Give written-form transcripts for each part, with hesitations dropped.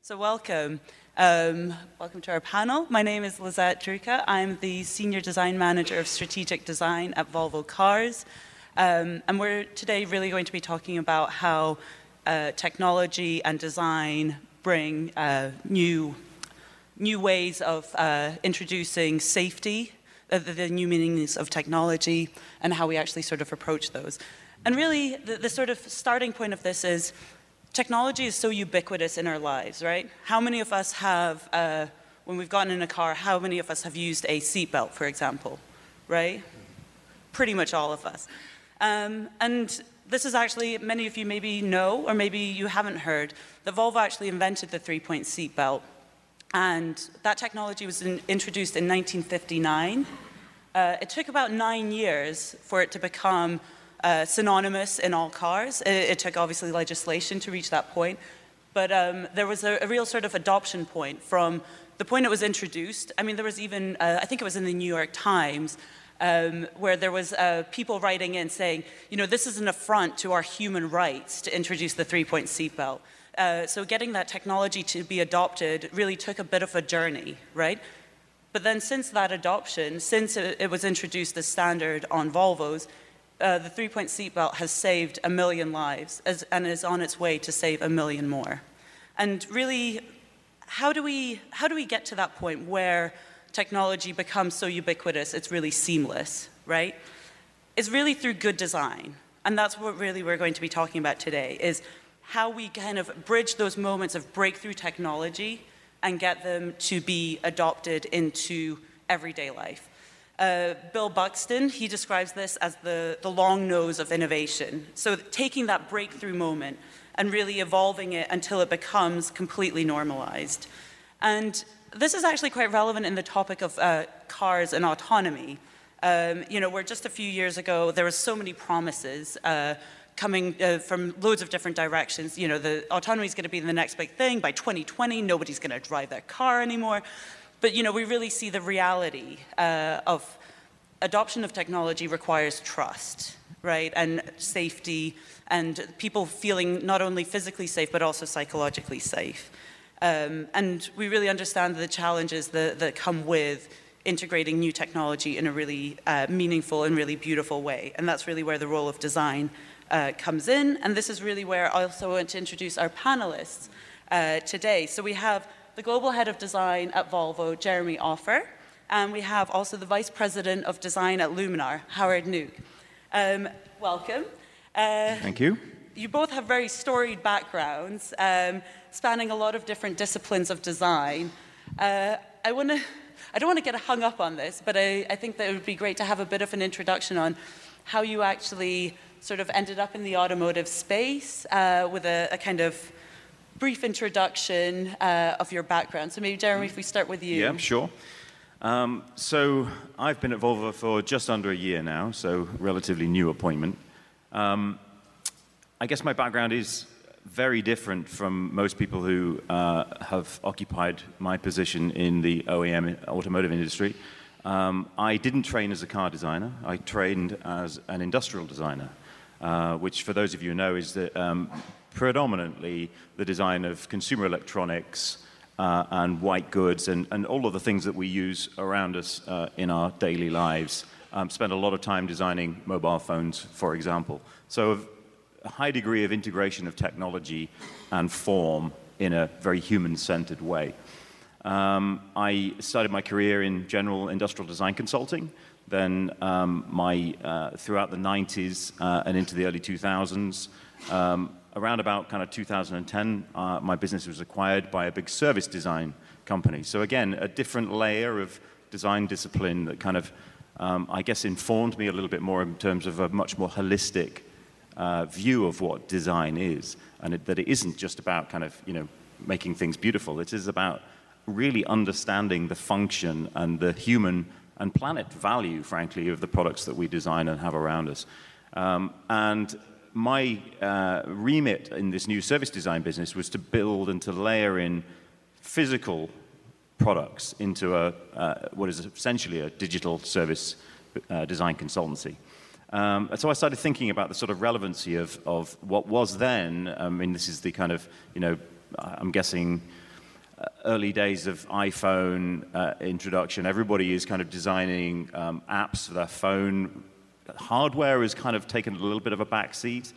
So welcome. Welcome to our panel. My name is Lizette Druka. I'm the Senior Design Manager of Strategic Design at Volvo Cars. And we're today really going to be talking about how technology and design bring new ways of introducing safety, the new meanings of technology, and how we actually sort of approach those. And really, the sort of starting point of this is technology is so ubiquitous in our lives, right? How many of us have, when we've gotten in a car, how many of us have used a seatbelt, for example, right? Pretty much all of us. And this is actually, many of you maybe know, or maybe you haven't heard, that Volvo actually invented the three-point seatbelt. And that technology was introduced in 1959. It took about 9 years for it to become synonymous in all cars. It took obviously legislation to reach that point, but there was a real sort of adoption point from the point it was introduced. I mean, there was even, I think it was in the New York Times, where there was people writing in saying, you know, this is an affront to our human rights to introduce the three-point seatbelt. So getting that technology to be adopted really took a bit of a journey, right? But then since that adoption, since it was introduced as standard on Volvos, the three-point seatbelt has saved 1 million lives and is on its way to save 1 million more. And really, how do we get to that point where technology becomes so ubiquitous it's really seamless, right? It's really through good design. And that's what really we're going to be talking about today, is how we kind of bridge those moments of breakthrough technology and get them to be adopted into everyday life. Bill Buxton, he describes this as the long nose of innovation. So taking that breakthrough moment and really evolving it until it becomes completely normalized. And this is actually quite relevant in the topic of cars and autonomy. You know, where just a few years ago, there were so many promises coming from loads of different directions. You know, the autonomy is going to be the next big thing. By 2020, nobody's going to drive their car anymore. But, you know, we really see the reality of adoption of technology requires trust, right? And safety, and people feeling not only physically safe, but also psychologically safe. And we really understand the challenges that come with integrating new technology in a really meaningful and really beautiful way. And that's really where the role of design comes in. And this is really where I also want to introduce our panelists today. So we have the Global Head of Design at Volvo, Jeremy Offer, and we have also the Vice President of Design at Luminar, Howard Nook. Welcome. Thank you. You both have very storied backgrounds, spanning a lot of different disciplines of design. I don't want to get hung up on this, but I think that it would be great to have a bit of an introduction on how you actually sort of ended up in the automotive space with a kind of brief introduction of your background. So maybe, Jeremy, if we start with you. Yeah, sure. So I've been at Volvo for just under a year now, so relatively new appointment. I guess my background is very different from most people who have occupied my position in the OEM automotive industry. I didn't train as a car designer. I trained as an industrial designer, which for those of you who know is that predominantly the design of consumer electronics and white goods and all of the things that we use around us in our daily lives. Spend a lot of time designing mobile phones, for example. So a high degree of integration of technology and form in a very human-centered way. I started my career in general industrial design consulting. Then throughout the 90s and into the early 2000s, around about kind of 2010, my business was acquired by a big service design company. So again, a different layer of design discipline that kind of, I guess, informed me a little bit more in terms of a much more holistic view of what design is, and that it isn't just about kind of, you know, making things beautiful. It is about really understanding the function and the human and planet value, frankly, of the products that we design and have around us. And my remit in this new service design business was to build and to layer in physical products into what is essentially a digital service design consultancy. So I started thinking about the sort of relevancy of what was then, I mean, this is the kind of, you know, I'm guessing early days of iPhone introduction. Everybody is kind of designing apps for their phone. Hardware has kind of taken a little bit of a backseat.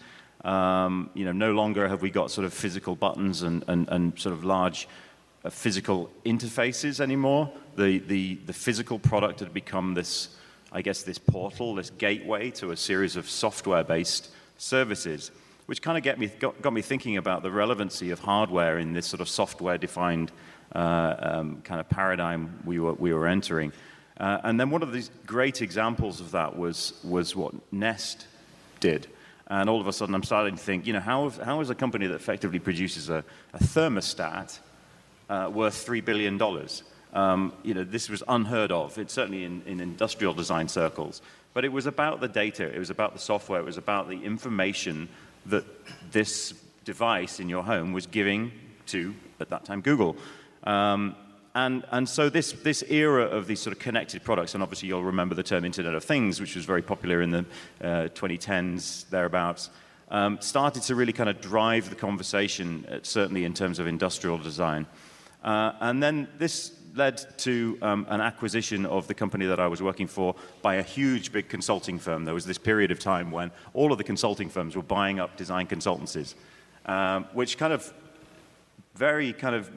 No longer have we got sort of physical buttons and sort of large physical interfaces anymore. The physical product had become this, I guess, this portal, this gateway to a series of software-based services, which kind of got me thinking about the relevancy of hardware in this sort of software-defined kind of paradigm we were entering. And then one of these great examples of that was what Nest did. And all of a sudden, I'm starting to think, how is a company that effectively produces a thermostat worth $3 billion? This was unheard of. It's certainly in industrial design circles. But it was about the data. It was about the software. It was about the information that this device in your home was giving to, at that time, Google. And so this era of these sort of connected products, and obviously you'll remember the term Internet of Things, which was very popular in the 2010s, thereabouts, started to really kind of drive the conversation, certainly in terms of industrial design. And then this led to an acquisition of the company that I was working for by a huge, big consulting firm. There was this period of time when all of the consulting firms were buying up design consultancies, which kind of very kind of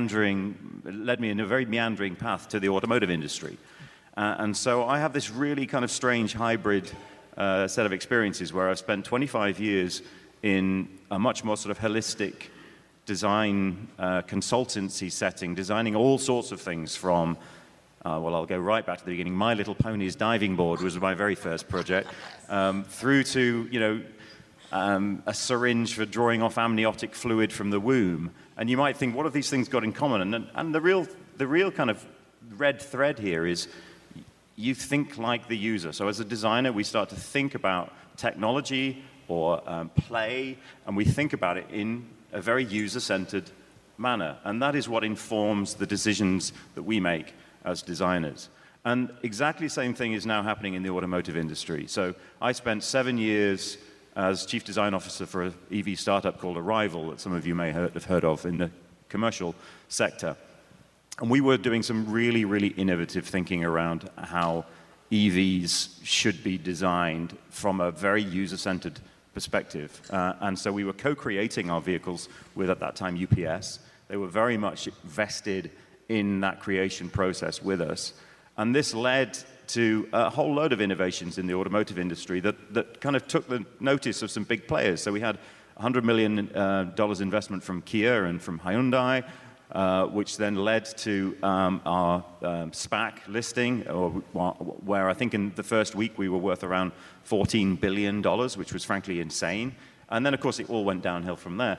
led me in a very meandering path to the automotive industry. And so I have this really kind of strange hybrid set of experiences where I've spent 25 years in a much more sort of holistic design consultancy setting, designing all sorts of things from, I'll go right back to the beginning. My Little Pony's diving board was my very first project, through to, a syringe for drawing off amniotic fluid from the womb. And you might think, what have these things got in common? And the real kind of red thread here is you think like the user. So as a designer, we start to think about technology or play, and we think about it in a very user-centered manner. And that is what informs the decisions that we make as designers. And exactly the same thing is now happening in the automotive industry. So I spent 7 years as chief design officer for an EV startup called Arrival that some of you may have heard of in the commercial sector. And we were doing some really, really innovative thinking around how EVs should be designed from a very user-centered perspective. And so we were co-creating our vehicles with, at that time, UPS. They were very much vested in that creation process with us. And this led to a whole load of innovations in the automotive industry that kind of took the notice of some big players. So we had $100 million investment from Kia and from Hyundai, which then led to our SPAC listing, where I think in the first week we were worth around $14 billion, which was frankly insane. And then, of course, it all went downhill from there.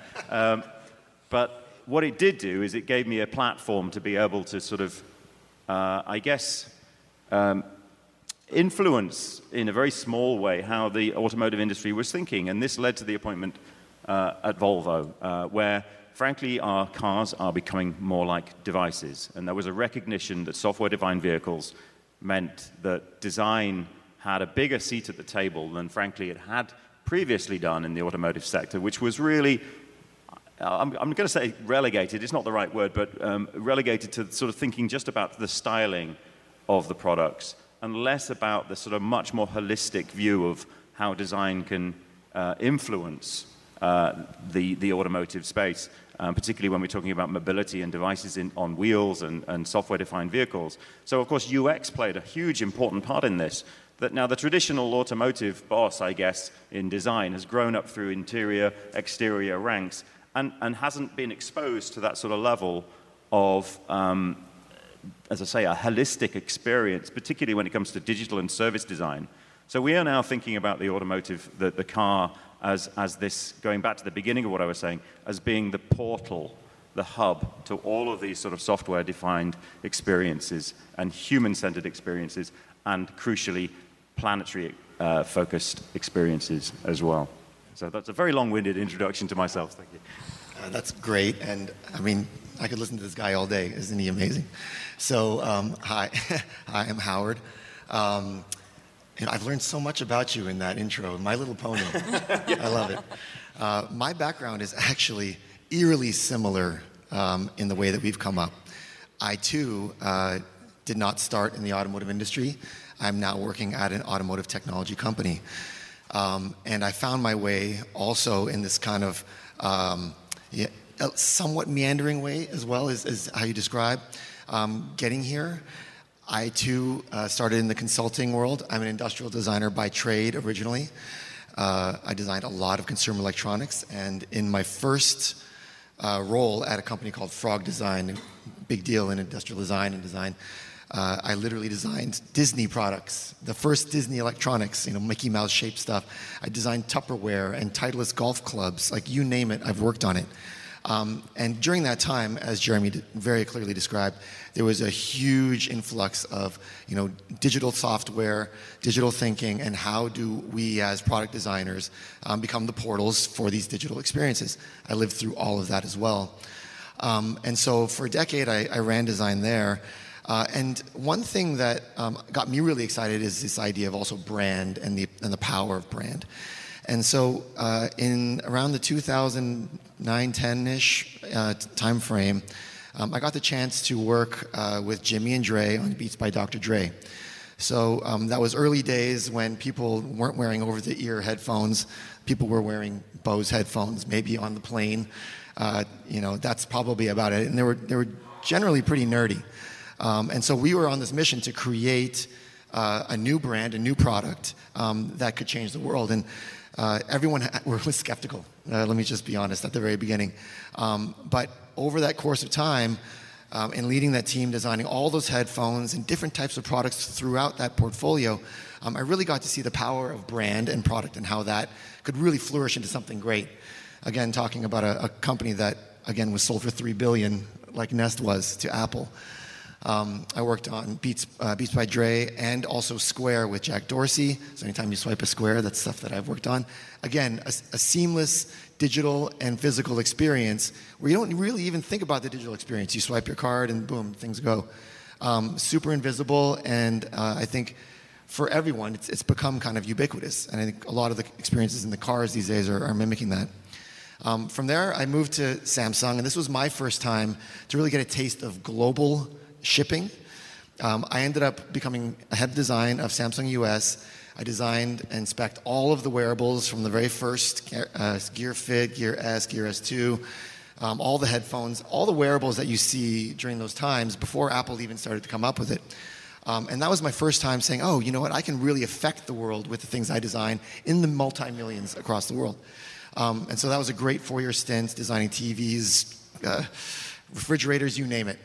But what it did do is it gave me a platform to be able to sort of, influence in a very small way how the automotive industry was thinking. And this led to the appointment at Volvo, where frankly, our cars are becoming more like devices. And there was a recognition that software-defined vehicles meant that design had a bigger seat at the table than, frankly, it had previously done in the automotive sector, which was really, I'm going to say relegated. It's not the right word, but relegated to sort of thinking just about the styling of the products and less about the sort of much more holistic view of how design can influence the automotive space. Particularly when we're talking about mobility and devices on wheels and software-defined vehicles. So, of course, UX played a huge important part in this. That now the traditional automotive boss, I guess, in design has grown up through interior, exterior ranks and hasn't been exposed to that sort of level of, as I say, a holistic experience, particularly when it comes to digital and service design. So we are now thinking about the automotive, the car, as this, going back to the beginning of what I was saying, as being the portal, the hub to all of these sort of software-defined experiences and human-centered experiences and, crucially, planetary-focused experiences as well. So that's a very long-winded introduction to myself. Thank you. That's great. And, I mean, I could listen to this guy all day. Isn't he amazing? So, hi. Hi, I'm Howard. I've learned so much about you in that intro, My Little Pony. I love it. My background is actually eerily similar in the way that we've come up. I too did not start in the automotive industry. I'm now working at an automotive technology company. And I found my way also in this kind of a somewhat meandering way as well as how you describe getting here. I too started in the consulting world. I'm an industrial designer by trade originally. I designed a lot of consumer electronics, and in my first role at a company called Frog Design, big deal in industrial design and design, I literally designed Disney products, the first Disney electronics, Mickey Mouse shaped stuff. I designed Tupperware and Titleist golf clubs, like you name it, I've worked on it. And during that time, as Jeremy very clearly described, there was a huge influx of, digital software, digital thinking, and how do we as product designers become the portals for these digital experiences. I lived through all of that as well. And so for a decade, I ran design there. And one thing that got me really excited is this idea of also brand and the power of brand. And so in around the 2009-10-ish time frame, I got the chance to work with Jimmy and Dre on Beats by Dr. Dre. So that was early days when people weren't wearing over-the-ear headphones. People were wearing Bose headphones, maybe on the plane. That's probably about it. And they were generally pretty nerdy. And so we were on this mission to create a new brand, a new product that could change the world. And everyone was skeptical, let me just be honest, at the very beginning. But over that course of time, and leading that team, designing all those headphones and different types of products throughout that portfolio, I really got to see the power of brand and product and how that could really flourish into something great. Again, talking about a company that, again, was sold for $3 billion, like Nest was to Apple. I worked on Beats by Dre and also Square with Jack Dorsey. So anytime you swipe a Square, that's stuff that I've worked on. Again, a seamless digital and physical experience where you don't really even think about the digital experience. You swipe your card and boom, things go. Super invisible, and I think for everyone, it's become kind of ubiquitous. And I think a lot of the experiences in the cars these days are mimicking that. From there, I moved to Samsung, and this was my first time to really get a taste of global shipping. I ended up becoming a head of design of Samsung US. I designed and spec'd all of the wearables from the very first Gear Fit, Gear S, Gear S2, all the headphones, all the wearables that you see during those times before Apple even started to come up with it. And that was my first time saying, oh, you know what, I can really affect the world with the things I design in the multi-millions across the world. And so that was a great 4-year stint designing TVs, refrigerators, you name it.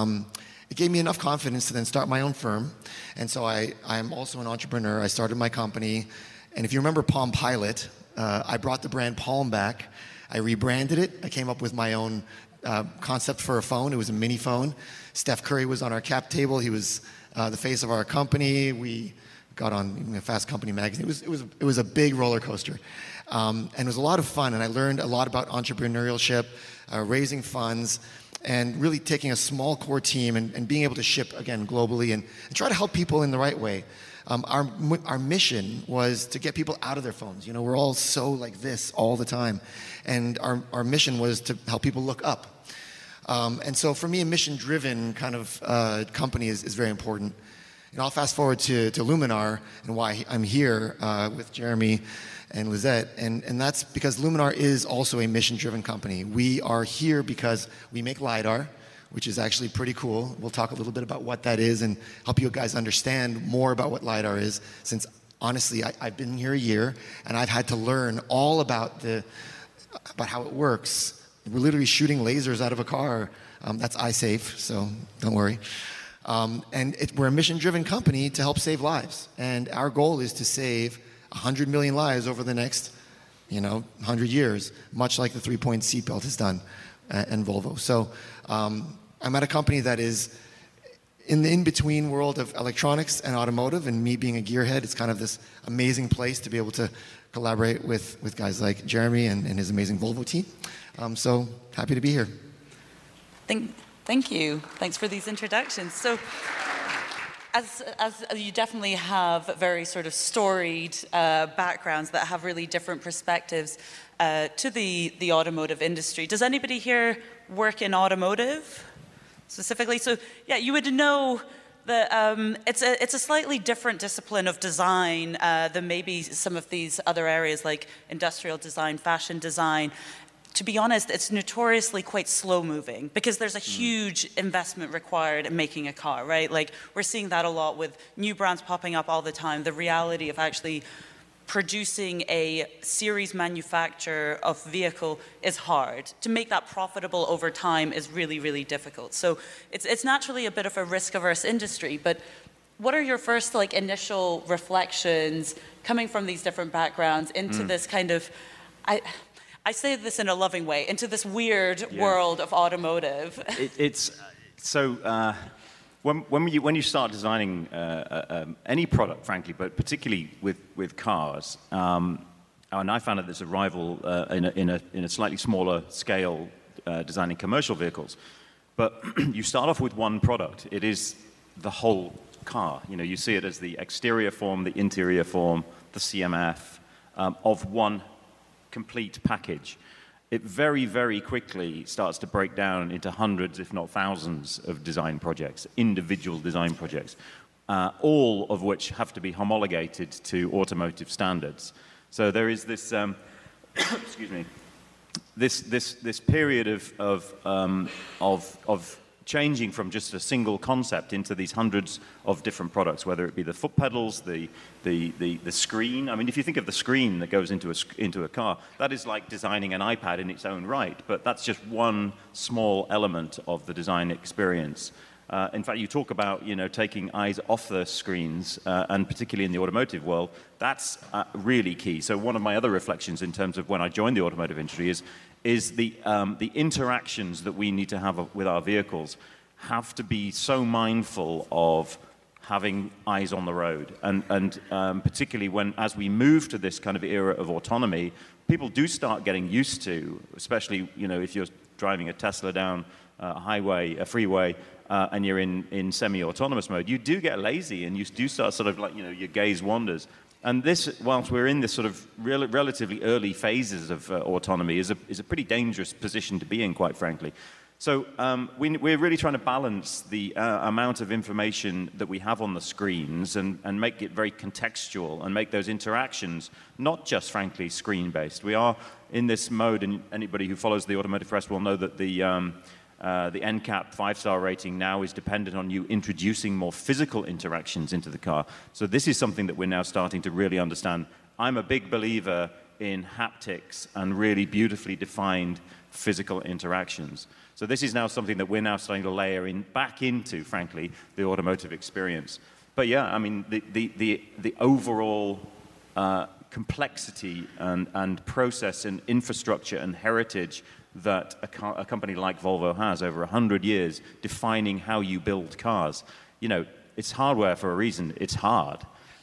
It gave me enough confidence to then start my own firm. And so I'm also an entrepreneur. I started my company. And if you remember Palm Pilot, I brought the brand Palm back. I rebranded it. I came up with my own concept for a phone. It was a mini phone. Steph Curry was on our cap table. He was the face of our company. We got on Fast Company magazine. It was a big roller coaster. And it was a lot of fun. And I learned a lot about entrepreneurship, raising funds, and really taking a small core team and being able to ship, again, globally and try to help people in the right way. Our mission was to get people out of their phones. We're all so like this all the time. And our mission was to help people look up. And so for me, a mission-driven kind of company is very important. I'll fast forward to Luminar and why I'm here with Jeremy and Lizette, and that's because Luminar is also a mission-driven company. We are here because we make LiDAR, which is actually pretty cool. We'll talk a little bit about what that is and help you guys understand more about what LiDAR is, since honestly, I've been here a year, and I've had to learn all about how it works. We're literally shooting lasers out of a car. That's iSafe, so don't worry. And we're a mission-driven company to help save lives, and our goal is to save 100 million lives over the next, 100 years, much like the 3-point seatbelt has done, and Volvo. So I'm at a company that is in the in-between world of electronics and automotive, and me being a gearhead, it's kind of this amazing place to be able to collaborate with guys like Jeremy and his amazing Volvo team. So happy to be here. Thank you. Thanks for these introductions. So, as you definitely have very sort of storied backgrounds that have really different perspectives to the automotive industry. Does anybody here work in automotive? specifically. So yeah, you would know that it's a slightly different discipline of design than maybe some of these other areas like industrial design, fashion design. To be honest, it's notoriously quite slow moving because there's a huge investment required in making a car, right? Like we're seeing that a lot with new brands popping up all the time. The reality of actually producing a series manufacture of vehicle is hard. To make that profitable over time is really, really difficult. So it's naturally a bit of a risk-averse industry, but what are your first like initial reflections coming from these different backgrounds into this kind of, I say this in a loving way, into this weird world of automotive? When you start designing any product, frankly, but particularly with cars, and I found that there's a rival in a slightly smaller scale designing commercial vehicles, but you start off with one product. It is the whole car. You know, you see it as the exterior form, the interior form, the CMF of one complete package. It very, very quickly starts to break down into hundreds, if not thousands, of design projects, individual design projects, all of which have to be homologated to automotive standards. So there is this, excuse me, this period of changing from just a single concept into these hundreds of different products, whether it be the foot pedals, the screen. I mean, if you think of the screen that goes into a car, that is like designing an iPad in its own right, but that's just one small element of the design experience. In fact, you talk about, you know, taking eyes off the screens, and particularly in the automotive world, that's really key. So one of my other reflections in terms of when I joined the automotive industry is the interactions that we need to have with our vehicles have to be so mindful of having eyes on the road. And particularly as we move to this kind of era of autonomy, people do start getting used to, especially, you know, if you're driving a Tesla down a highway, a freeway, and you're in semi-autonomous mode, you do get lazy and you do start sort of like, you know, your gaze wanders. And this, whilst we're in this sort of relatively early phases of autonomy, is a pretty dangerous position to be in, quite frankly. So we're really trying to balance the amount of information that we have on the screens and make it very contextual and make those interactions not just, frankly, screen-based. We are in this mode, and anybody who follows the automotive press will know that the NCAP 5-star rating now is dependent on you introducing more physical interactions into the car. So this is something that we're now starting to really understand. I'm a big believer in haptics and really beautifully defined physical interactions. So this is now something that we're now starting to layer back into, frankly, the automotive experience. But yeah, I mean, the overall complexity and process and infrastructure and heritage that a company like Volvo has over 100 years defining how you build cars. You know, it's hardware for a reason. It's hard.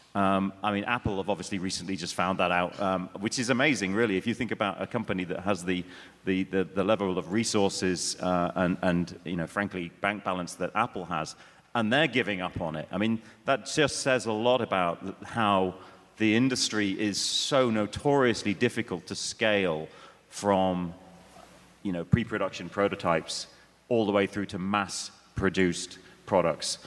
I mean, Apple have obviously recently just found that out, which is amazing, really. If you think about a company that has the level of resources and you know, frankly, bank balance that Apple has, and they're giving up on it. I mean, that just says a lot about how the industry is so notoriously difficult to scale from, you know, pre-production prototypes all the way through to mass-produced products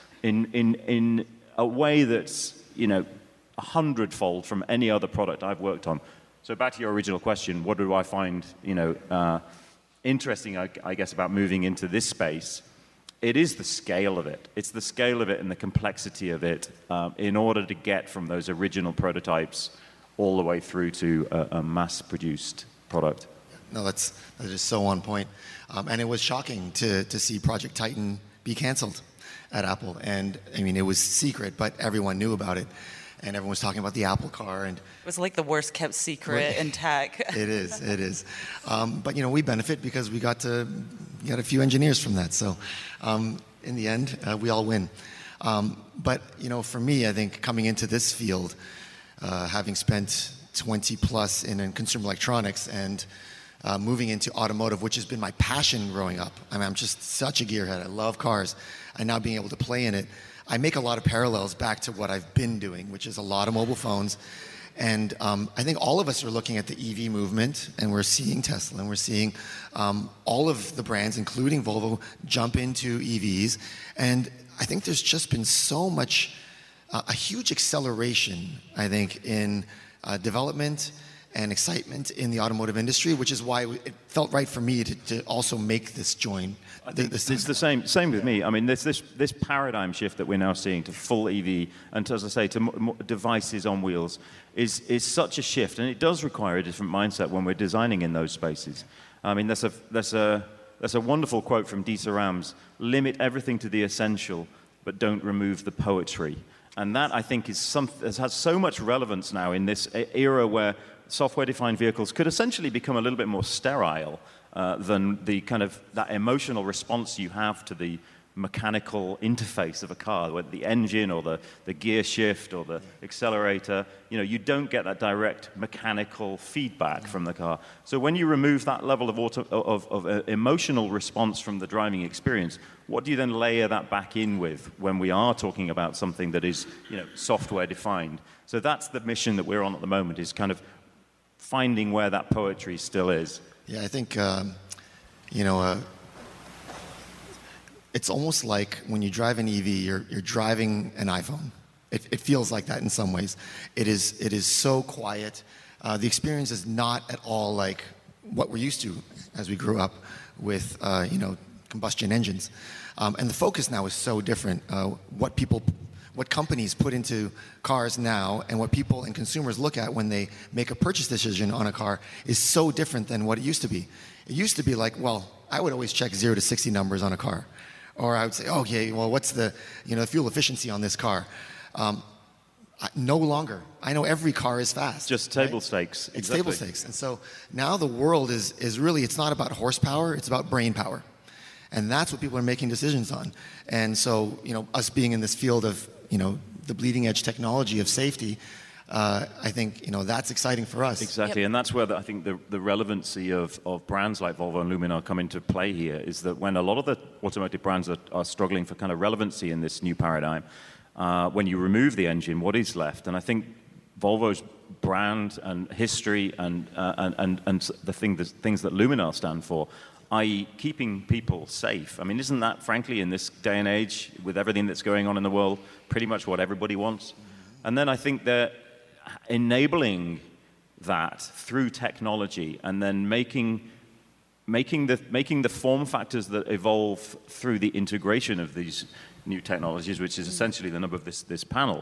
in a way that's, you know, 100-fold from any other product I've worked on. So back to your original question, what do I find, you know, interesting, I guess, about moving into this space? It is the scale of it. It's the scale of it and the complexity of it in order to get from those original prototypes all the way through to a mass-produced product. No, that is so on point. And it was shocking to see Project Titan be canceled at Apple. And I mean, it was secret, but everyone knew about it. And everyone was talking about the Apple car. And it was like the worst kept secret in tech. It is. But, you know, we benefit because we got a few engineers from that. So in the end, we all win. But, you know, for me, I think coming into this field, having spent 20 plus in consumer electronics and moving into automotive, which has been my passion growing up. I mean, I'm just such a gearhead. I love cars. And now being able to play in it, I make a lot of parallels back to what I've been doing, which is a lot of mobile phones And I think all of us are looking at the EV movement, and we're seeing Tesla, and we're seeing all of the brands, including Volvo, jump into EVs. And I think there's just been so much, a huge acceleration, I think, in development and excitement in the automotive industry, which is why it felt right for me to also make this join. It's the same with me. I mean, this paradigm shift that we're now seeing to full EV and, to, as I say, to devices on wheels is such a shift, and it does require a different mindset when we're designing in those spaces. I mean, there's a wonderful quote from Dieter Rams: "Limit everything to the essential, but don't remove the poetry." And that, I think, has so much relevance now in this era where software-defined vehicles could essentially become a little bit more sterile than the kind of that emotional response you have to the mechanical interface of a car, whether the engine or the gear shift or the accelerator. You don't get that direct mechanical feedback from the car. So when you remove that level of emotional response from the driving experience, what do you then layer that back in with when we are talking about something that is software-defined? So that's the mission that we're on at the moment, is kind of finding where that poetry still is. Yeah, I think, it's almost like when you drive an EV, you're driving an iPhone. It feels like that in some ways. It is so quiet. The experience is not at all like what we're used to as we grew up with, combustion engines. And the focus now is so different. What companies put into cars now and what people and consumers look at when they make a purchase decision on a car is so different than what it used to be. It used to be like, well, I would always check 0 to 60 numbers on a car. Or I would say, okay, well, what's the fuel efficiency on this car? No longer. I know every car is fast. Just table stakes. It's table stakes. And so now the world is really, it's not about horsepower, it's about brain power. And that's what people are making decisions on. And so, us being in this field of, the bleeding edge technology of safety, I think, that's exciting for us. Exactly, and that's where I think the relevancy of brands like Volvo and Luminar come into play here, is that when a lot of the automotive brands are struggling for kind of relevancy in this new paradigm, when you remove the engine, what is left? And I think Volvo's brand and history and the things that Luminar stand for, i.e. keeping people safe. I mean, isn't that, frankly, in this day and age, with everything that's going on in the world, pretty much what everybody wants? And then I think that enabling that through technology and then making the form factors that evolve through the integration of these new technologies, which is essentially the number of this panel,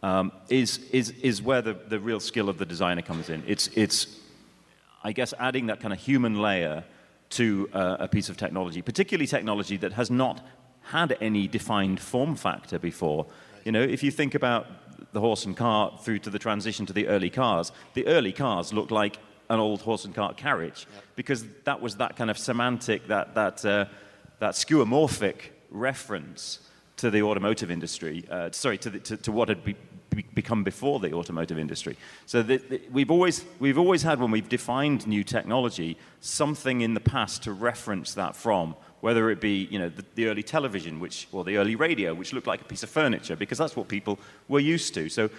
is where the real skill of the designer comes in. It's I guess, adding that kind of human layer to a piece of technology, particularly technology that has not had any defined form factor before. If you think about the horse and cart through to the transition to the early cars looked like an old horse and cart carriage, because that was that kind of semantic, that skeuomorphic reference to the automotive industry, to what had become before the automotive industry. So we've always had, when we've defined new technology, something in the past to reference that from, whether it be the early television, or the early radio, which looked like a piece of furniture, because that's what people were used to. So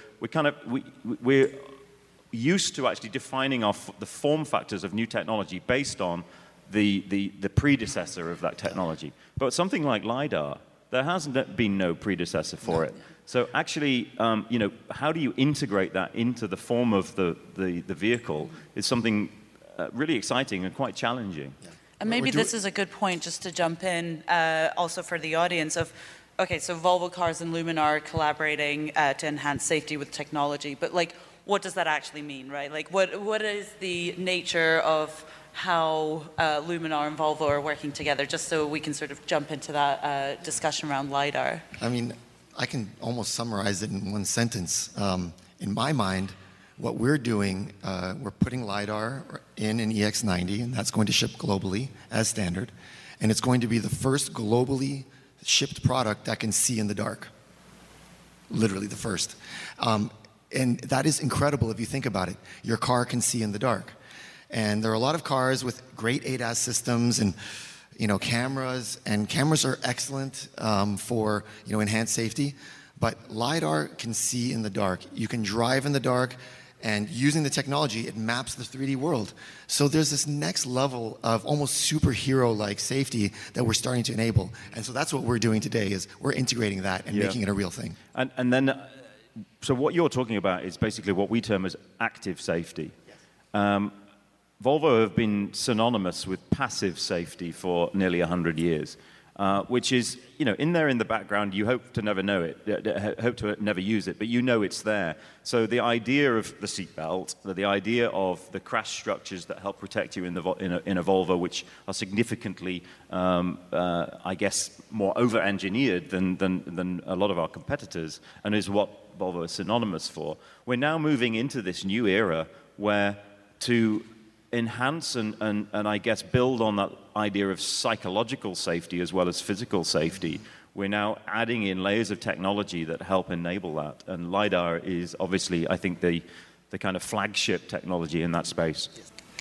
we're used to actually defining the form factors of new technology based on the predecessor of that technology. But something like LiDAR, there hasn't been no predecessor for it. So actually, how do you integrate that into the form of the vehicle is something really exciting and quite challenging. Yeah. And maybe this is a good point just to jump in also for the audience of, okay, so Volvo Cars and Luminar are collaborating to enhance safety with technology, but what does that actually mean, right? What is the nature of how Luminar and Volvo are working together, just so we can sort of jump into that discussion around LiDAR? I mean, I can almost summarize it in one sentence. In my mind, what we're doing, we're putting LiDAR in an EX90, and that's going to ship globally as standard. And it's going to be the first globally shipped product that can see in the dark. Literally the first. And that is incredible if you think about it. Your car can see in the dark. And there are a lot of cars with great ADAS systems and cameras, and cameras are excellent for enhanced safety. But LiDAR can see in the dark. You can drive in the dark. And using the technology, it maps the 3D world. So there's this next level of almost superhero-like safety that we're starting to enable. And so that's what we're doing today, is we're integrating that and making it a real thing. And then, so what you're talking about is basically what we term as active safety. Yes. Volvo have been synonymous with passive safety for nearly 100 years, which is, you know, in there in the background, you hope to never know it, hope to never use it, but you know it's there. So the idea of the seatbelt, the idea of the crash structures that help protect you in a Volvo, which are significantly, I guess, more over-engineered than a lot of our competitors, and is what Volvo is synonymous for. We're now moving into this new era where to enhance and I guess build on that idea of psychological safety as well as physical safety, we're now adding in layers of technology that help enable that. And LiDAR is obviously, I think, the kind of flagship technology in that space.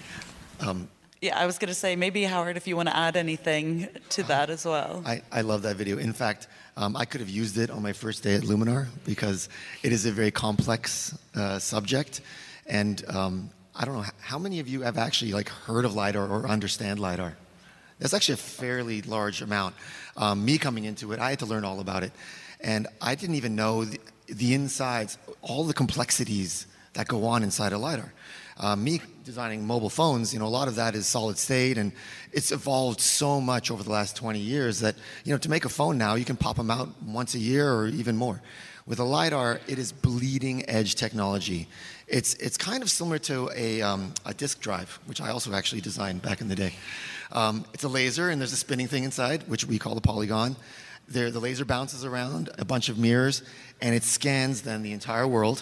Yeah, I was going to say, maybe Howard, if you want to add anything to that as well. I love that video. In fact, I could have used it on my first day at Luminar because it is a very complex subject. And I don't know, how many of you have actually heard of LiDAR or understand LiDAR? That's actually a fairly large amount. Me coming into it, I had to learn all about it. And I didn't even know the insides, all the complexities that go on inside a LiDAR. Me designing mobile phones, a lot of that is solid state, and it's evolved so much over the last 20 years that, to make a phone now, you can pop them out once a year or even more. With a LiDAR, it is bleeding edge technology. It's kind of similar to a disk drive, which I also actually designed back in the day. It's a laser, and there's a spinning thing inside, which we call the polygon. The laser bounces around a bunch of mirrors, and it scans then the entire world.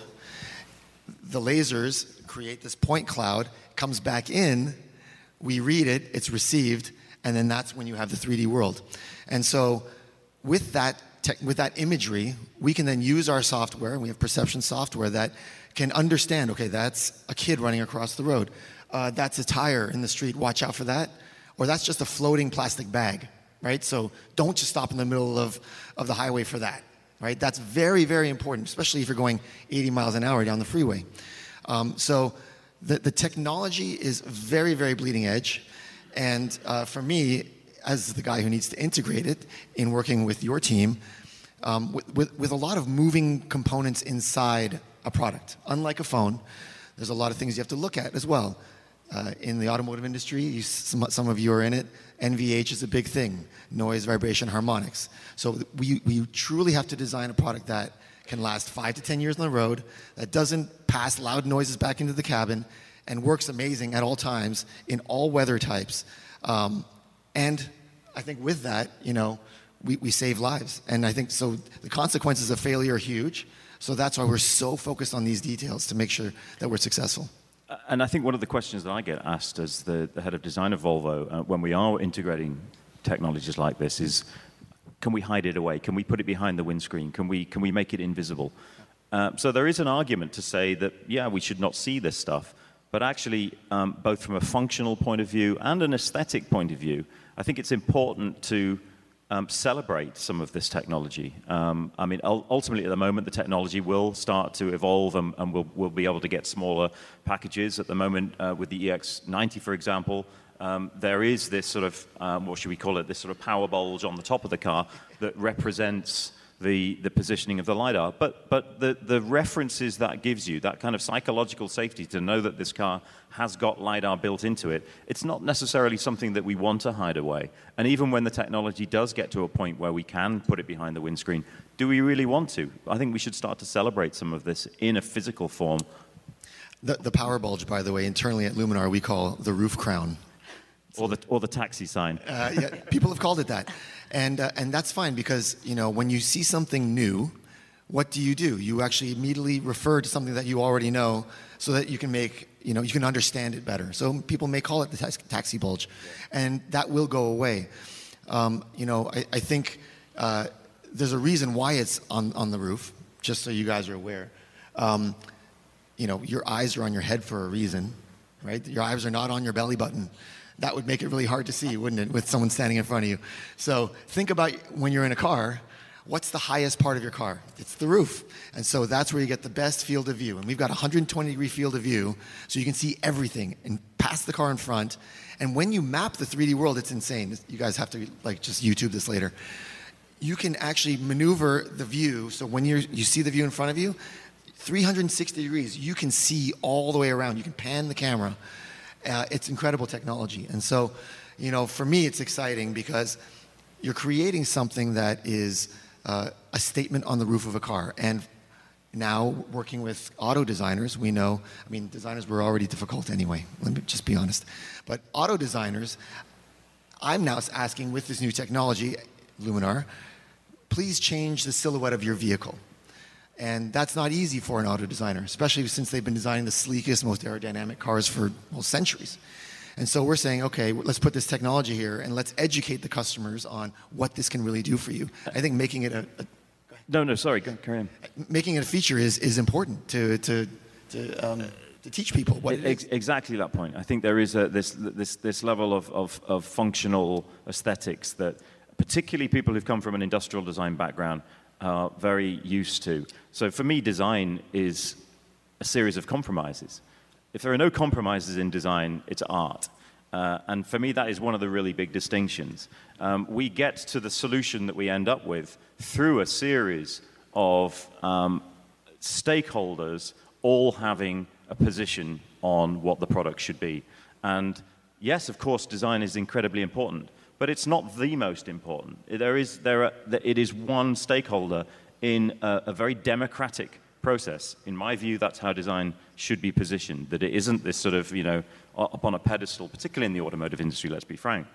The lasers create this point cloud, comes back in, we read it, it's received, and then that's when you have the 3D world. And so with that imagery, we can then use our software, and we have perception software that can understand, okay, that's a kid running across the road. That's a tire in the street, watch out for that. Or that's just a floating plastic bag, right? So don't just stop in the middle of the highway for that, right? That's very, very important, especially if you're going 80 miles an hour down the freeway. So the technology is very, very bleeding edge. And for me, as the guy who needs to integrate it in working with your team, with a lot of moving components inside a product. Unlike a phone, there's a lot of things you have to look at as well. In the automotive industry, some of you are in it, NVH is a big thing, noise, vibration, harmonics. So we truly have to design a product that can last 5 to 10 years on the road, that doesn't pass loud noises back into the cabin, and works amazing at all times in all weather types. And I think with that, we save lives. And I think so the consequences of failure are huge. So that's why we're so focused on these details to make sure that we're successful. And I think one of the questions that I get asked as the head of design of Volvo, when we are integrating technologies like this, is can we hide it away? Can we put it behind the windscreen? Can we make it invisible? So there is an argument to say that, yeah, we should not see this stuff. But actually, both from a functional point of view and an aesthetic point of view, I think it's important to celebrate some of this technology. I mean, ultimately, at the moment, the technology will start to evolve, and we'll be able to get smaller packages. At the moment, with the EX90, for example, there is this sort of, what should we call it, this sort of power bulge on the top of the car that represents the positioning of the LiDAR. But the references that gives you, that kind of psychological safety to know that this car has got LiDAR built into it, it's not necessarily something that we want to hide away. And even when the technology does get to a point where we can put it behind the windscreen, do we really want to? I think we should start to celebrate some of this in a physical form. The power bulge, by the way, internally at Luminar, we call the roof crown. Or the taxi sign. Yeah, people have called it that. And that's fine because, when you see something new, what do? You actually immediately refer to something that you already know so that you can make, you can understand it better. So people may call it the taxi bulge, and that will go away. I think there's a reason why it's on the roof, just so you guys are aware. Your eyes are on your head for a reason, right? Your eyes are not on your belly button. That would make it really hard to see, wouldn't it, with someone standing in front of you? So think about when you're in a car, what's the highest part of your car? It's the roof. And so that's where you get the best field of view. And we've got a 120-degree field of view, so you can see everything and past the car in front. And when you map the 3D world, it's insane. You guys have to like just YouTube this later. You can actually maneuver the view, so when you see the view in front of you, 360 degrees, you can see all the way around. You can pan the camera. It's incredible technology. And so, you know, for me, it's exciting because you're creating something that is a statement on the roof of a car. And now, working with auto designers, we know, I mean, designers were already difficult anyway, let me just be honest. But auto designers, I'm now asking with this new technology, Luminar, please change the silhouette of your vehicle. And that's not easy for an auto designer, especially since they've been designing the sleekest, most aerodynamic cars for, well, centuries. And so we're saying, okay, let's put this technology here and let's educate the customers on what this can really do for you. I think making it Sorry, carry on. Making it a feature is important to teach people what it is. Exactly that point. I think there is this level of functional aesthetics that particularly people who've come from an industrial design background are very used to. So for me, design is a series of compromises. If there are no compromises in design, it's art. And for me, that is one of the really big distinctions. We get to the solution that we end up with through a series of stakeholders all having a position on what the product should be. And yes, of course, design is incredibly important, but it's not the most important. It is one stakeholder in a very democratic process. In my view, that's how design should be positioned, that it isn't this sort of, you know, up on a pedestal, particularly in the automotive industry, let's be frank.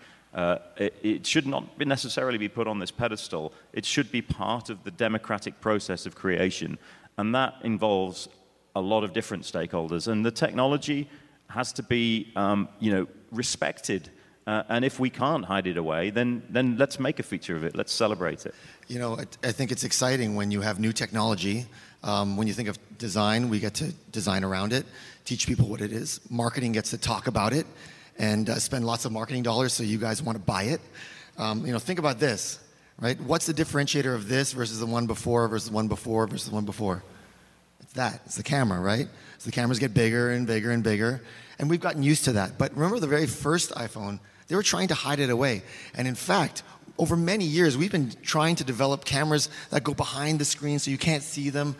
It should not necessarily be put on this pedestal. It should be part of the democratic process of creation. And that involves a lot of different stakeholders. And the technology has to be, you know, respected. And if we can't hide it away, then let's make a feature of it. Let's celebrate it. You know, I think it's exciting when you have new technology. When you think of design, we get to design around it, teach people what it is. Marketing gets to talk about it and spend lots of marketing dollars so you guys want to buy it. You know, think about this, right? What's the differentiator of this versus the one before versus the one before versus the one before? It's that. It's the camera, right? So the cameras get bigger and bigger and bigger. And we've gotten used to that. But remember the very first iPhone, they were trying to hide it away. And in fact, over many years, we've been trying to develop cameras that go behind the screen so you can't see them.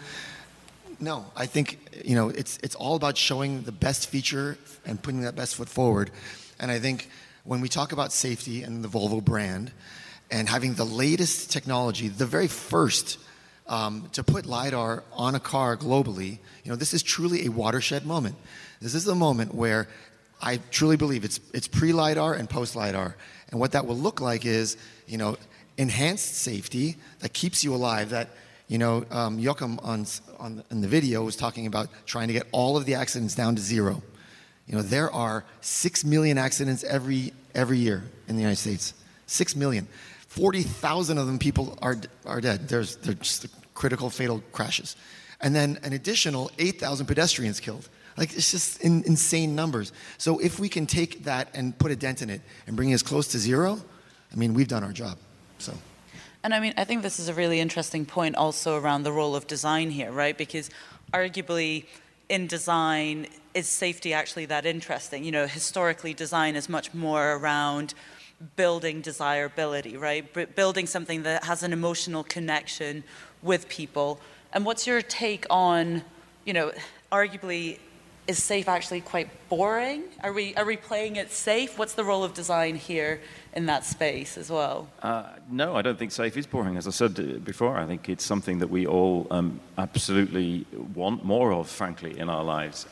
No, I think, you know, it's all about showing the best feature and putting that best foot forward. And I think when we talk about safety and the Volvo brand and having the latest technology, the very first to put LiDAR on a car globally, you know, this is truly a watershed moment. This is the moment where I truly believe it's pre-LiDAR and post-LiDAR. And what that will look like is, you know, enhanced safety that keeps you alive. That, you know, Joachim in the video was talking about trying to get all of the accidents down to zero. You know, there are 6 million accidents every year in the United States. 6 million. 40,000 of them people are dead. They're just critical fatal crashes. And then an additional 8,000 pedestrians killed. Like, it's just insane numbers. So if we can take that and put a dent in it and bring it as close to zero, I mean, we've done our job. So. And I mean, I think this is a really interesting point also around the role of design here, right? Because arguably in design, is safety actually that interesting? You know, historically design is much more around building desirability, right? Building something that has an emotional connection with people. And what's your take on, you know, arguably, is safe actually quite boring? Are we playing it safe? What's the role of design here in that space as well? No, I don't think safe is boring. As I said before, I think it's something that we all absolutely want more of, frankly, in our lives.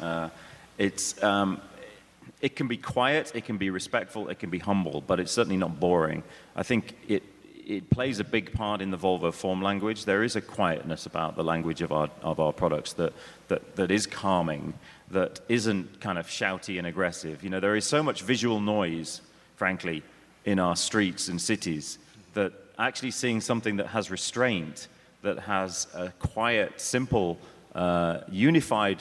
It can be quiet, it can be respectful, it can be humble, but it's certainly not boring. I think it plays a big part in the Volvo form language. There is a quietness about the language of our products that is calming, that isn't kind of shouty and aggressive. You know, there is so much visual noise, frankly, in our streets and cities, that actually seeing something that has restraint, that has a quiet, simple, unified,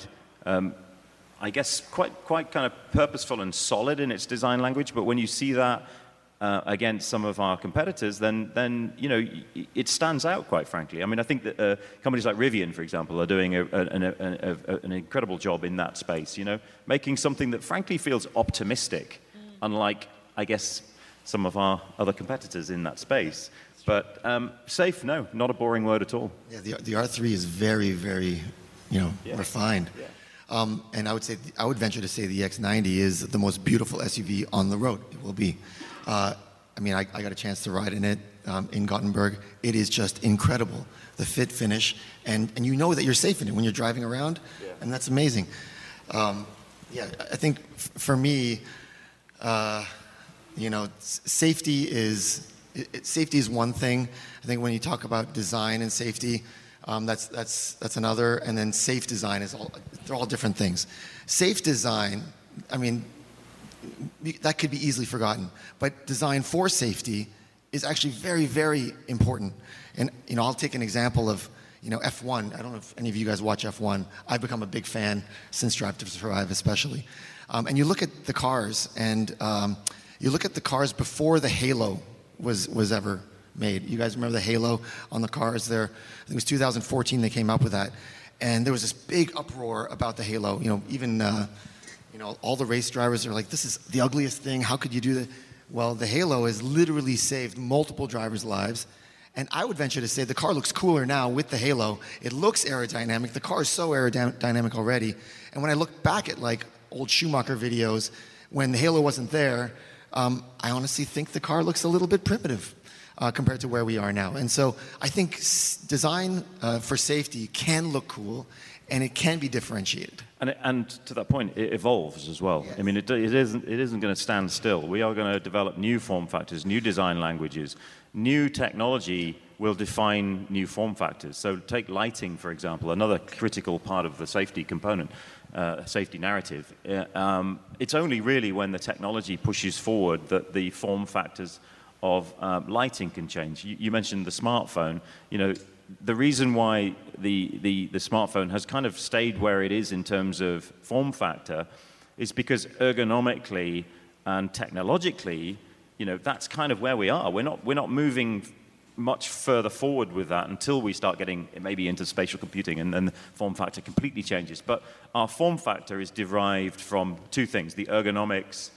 I guess quite kind of purposeful and solid in its design language, but when you see that against some of our competitors, then you know, it stands out, quite frankly. I mean, I think that companies like Rivian, for example, are doing an incredible job in that space, you know, making something that frankly feels optimistic, unlike, I guess, some of our other competitors in that space. But safe, no, not a boring word at all. Yeah, the R3 is very, very, you know, refined. Yeah. And I would venture to say the X90 is the most beautiful SUV on the road. It will be. I mean, I got a chance to ride in it in Gothenburg. It is just incredible, the fit, finish, and you know that you're safe in it when you're driving around, and that's amazing. Yeah, I think for me, you know, safety is one thing. I think when you talk about design and safety, that's another, and then safe design they're all different things. Safe design, I mean, that could be easily forgotten, but design for safety is actually very, very important. And you know, I'll take an example of, you know, F1. I don't know if any of you guys watch F1. I've become a big fan since Drive to Survive, especially. And you look at the cars, and you look at the cars before the halo was ever made. You guys remember the halo on the cars there? I think it was 2014 they came up with that. And there was this big uproar about the halo. You know, even you know, all the race drivers are like, this is the ugliest thing. How could you do that? Well, the halo has literally saved multiple drivers' lives. And I would venture to say the car looks cooler now with the halo. It looks aerodynamic. The car is so aerodynamic already. And when I look back at like old Schumacher videos, when the halo wasn't there, I honestly think the car looks a little bit primitive compared to where we are now. And so I think design for safety can look cool, and it can be differentiated. And to that point, it evolves as well. Yes. I mean, it isn't going to stand still. We are going to develop new form factors, new design languages. New technology will define new form factors. So take lighting, for example, another critical part of the safety component, safety narrative. It's only really when the technology pushes forward that the form factors of lighting can change. You mentioned the smartphone. You know, the reason why the smartphone has kind of stayed where it is in terms of form factor is because ergonomically and technologically, you know, that's kind of where we are. We're not moving much further forward with that until we start getting maybe into spatial computing, and then the form factor completely changes. But our form factor is derived from two things: the ergonomics,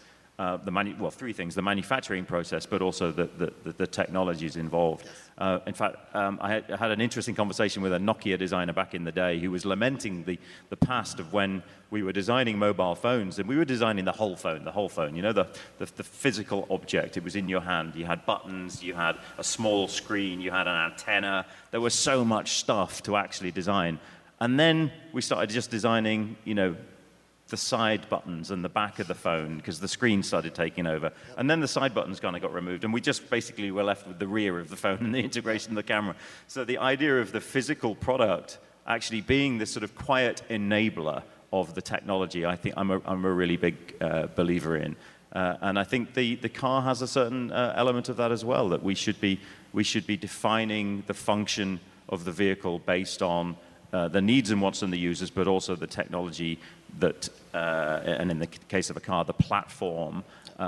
three things: the manufacturing process, but also the technologies involved. In fact, I had an interesting conversation with a Nokia designer back in the day who was lamenting the past of when we were designing mobile phones, and we were designing the whole phone, you know, the physical object. It was in your hand. You had buttons, you had a small screen, you had an antenna. There was so much stuff to actually design. And then we started just designing, you know, the side buttons and the back of the phone, because the screen started taking over. And then the side buttons kind of got removed, and we just basically were left with the rear of the phone and the integration of the camera. So the idea of the physical product actually being this sort of quiet enabler of the technology, I think I'm a really big believer in. And I think the car has a certain element of that as well, that we should be defining the function of the vehicle based on the needs and wants of the users, but also the technology that, and in the case of a car, the platform,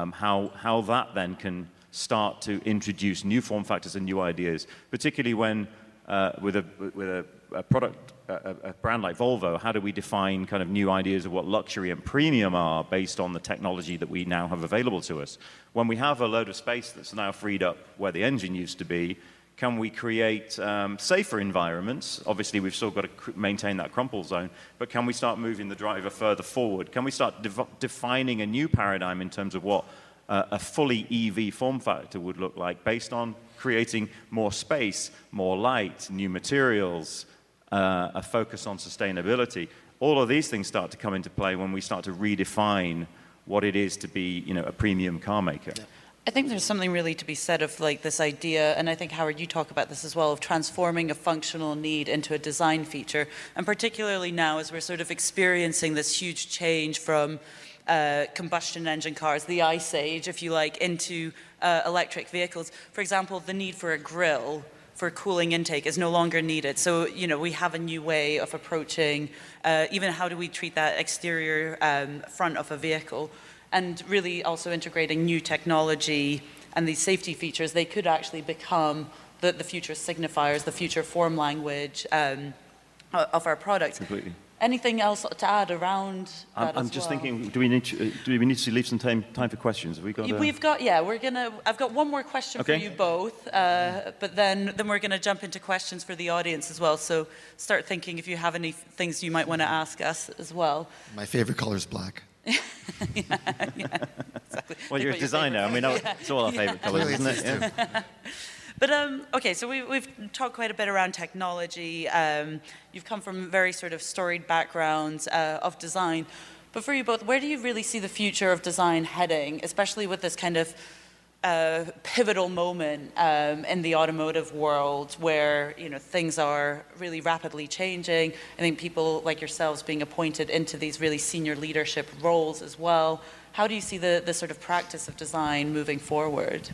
how that then can start to introduce new form factors and new ideas, particularly when with a product, a brand like Volvo, how do we define kind of new ideas of what luxury and premium are based on the technology that we now have available to us? When we have a load of space that's now freed up where the engine used to be, can we create safer environments? Obviously, we've still got to maintain that crumple zone, but can we start moving the driver further forward? Can we start defining a new paradigm in terms of what a fully EV form factor would look like, based on creating more space, more light, new materials, a focus on sustainability? All of these things start to come into play when we start to redefine what it is to be, you know, a premium car maker. Yeah. I think there's something really to be said of like this idea, and I think Howard, you talk about this as well, of transforming a functional need into a design feature. And particularly now, as we're sort of experiencing this huge change from combustion engine cars, the ice age, if you like, into electric vehicles. For example, the need for a grille for cooling intake is no longer needed. So, you know, we have a new way of approaching even how do we treat that exterior front of a vehicle, and really also integrating new technology and these safety features, they could actually become the future signifiers, the future form language of our products. Completely. Anything else to add around that I'm just thinking, do we need to leave some time for questions? Have we got? We've got, yeah. I've got one more question for you both, but then we're gonna jump into questions for the audience as well. So start thinking if you have any things you might want to ask us as well. My favorite color is black. yeah, exactly. Well, you're a designer. I mean, it's all our favorite colors, isn't it? Yeah. But okay, so we've talked quite a bit around technology. You've come from very sort of storied backgrounds of design. But for you both, where do you really see the future of design heading, especially with this kind of pivotal moment in the automotive world where, you know, things are really rapidly changing? I think people like yourselves being appointed into these really senior leadership roles as well. How do you see the sort of practice of design moving forward?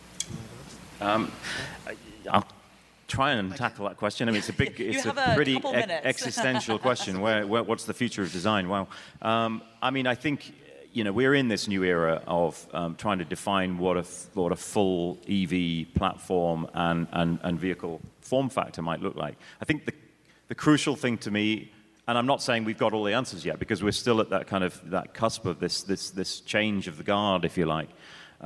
I'll try and tackle that question. I mean, it's a pretty existential question. What's the future of design? Well, I mean, I think, you know, we're in this new era of trying to define what a full EV platform and vehicle form factor might look like. I think the crucial thing to me, and I'm not saying we've got all the answers yet, because we're still at that cusp of this change of the guard, if you like.